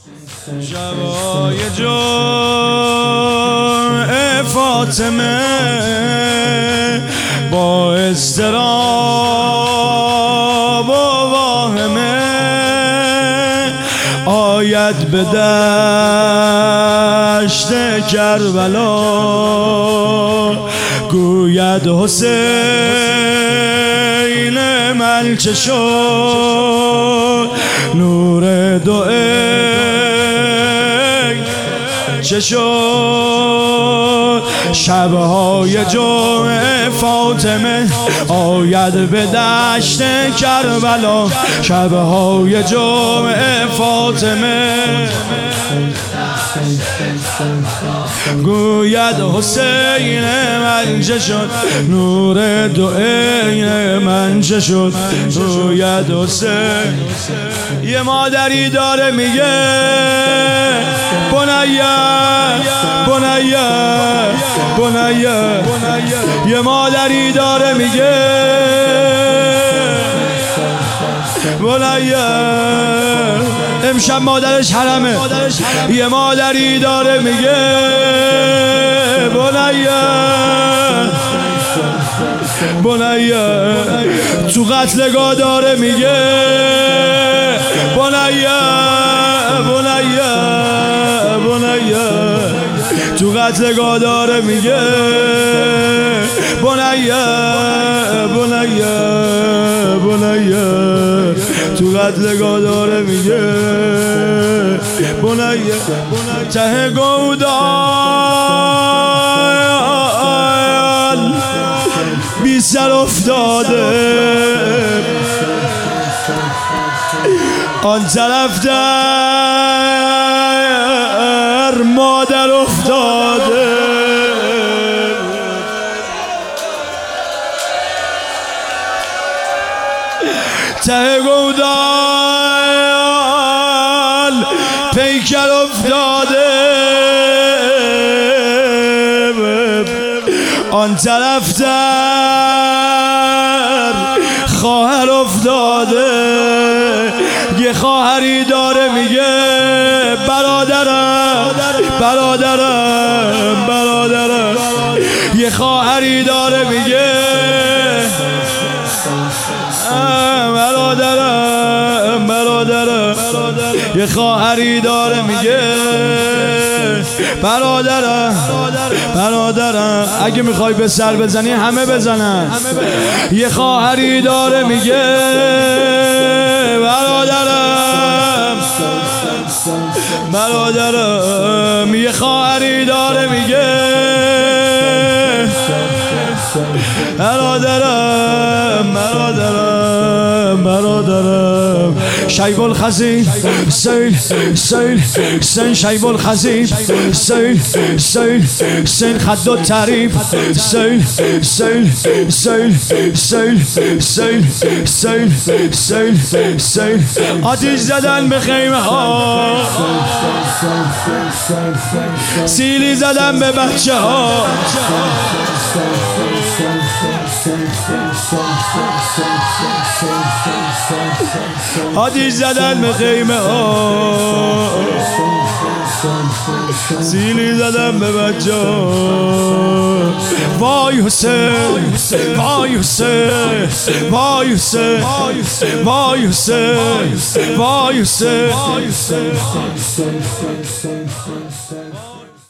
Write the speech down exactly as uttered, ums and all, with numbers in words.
شبای جمعه فاطمه با اضطراب و واهمه آید به دشت کربلا، گوید حسین من چه شد، نور دو عین چه شد. شبهای جمعه فاطمه آید به دشت کربلا، شبهای جمعه فاطمه گوید حسین من چه شد، نور دو عین من چه شد. گوید حسین. یه مادری داره میگه بنیه بنیه بنیه، یه مادری داره میگه بنیه، امشب مادرش حرمه. یه مادری داره میگه بنیه بنیه، تو قتلگاه داره میگه بنیه بنیه بنیه، تو قتلگاه داره میگه بنیه بنیه بنیه، تو قتلگاه داره میگه بنیه. ته گودال بی سر افتاده، آن طرف در مادر افتاده. ته گودال پیکر افتاده، آن طرف در خواهر افتاده. یه خواهری داره میگه برادرم برادرم برادرم، یه خواهری داره میگه برادرم برادرم، یه خواهری داره میگه برادرم برادرم. اگه میخوای به سر بزنی همه بزنن. یه خواهری داره میگه برادرم برادرم، یه خواهری داره میگه برادرم برادرم برادرم. شیب الخزین سیل سیل سین، شیب الخزین سیل سیل سین، خد و تعریف سیل سیل سیل سیل سیل سیل سیل سیل. آتیش زدن به خیمه ها، سیلی زدن به بچه ها، آتیش زدن به خیمه ها، سیلی زدن به بچه ها. وای حسین وای حسین وای حسین وای حسین وای حسین.